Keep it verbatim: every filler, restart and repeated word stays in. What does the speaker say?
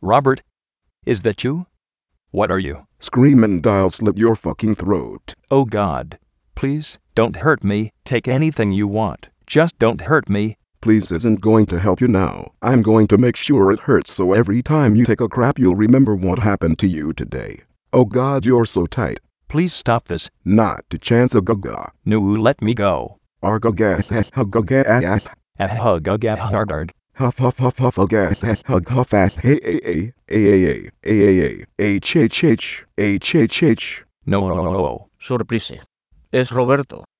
Robert? Is that you? What are you? Scream and I'll slit your fucking throat. Oh God. Please, don't hurt me. Take anything you want. Just don't hurt me. Please isn't going to help you now. I'm going to make sure it hurts so every time you take a crap you'll remember what happened to you today. Oh God, you're so tight. Please stop this. Not a chance, a gaga. No, let me go. Argaga, huggaga, A hug a gap hard. huff huff huff huff aga, hug huff ass, hey a a a a a a a h h h h h h. No. Sorprese. Es Roberto.